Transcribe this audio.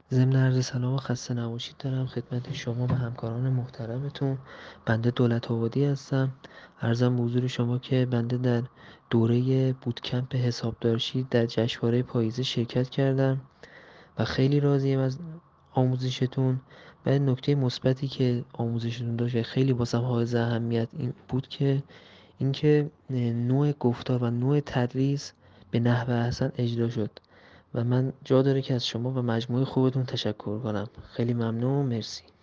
ضمن عرض سلام و خسته نباشید دارم خدمت شما و همکاران محترمتون. بنده دولت آبادی هستم. عرضم به حضور شما که بنده در دوره بوتکمپ حسابدارشی در جشنواره پاییزه شرکت کردم و خیلی راضیم از آموزشتون. و نکته مثبتی که آموزشتون داشت و خیلی واسم حائز اهمیت این بود که اینکه نوع گفتار و نوع تدریس به نحو احسن اجرا شد و من جا داره که از شما و مجموعه خوبتون تشکر کنم. خیلی ممنون. مرسی.